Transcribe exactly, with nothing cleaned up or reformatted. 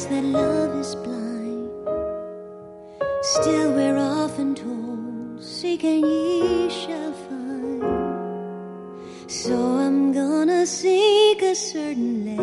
us that love is blind. Still we're often told, seek and ye shall find. So I'm gonna seek a certain land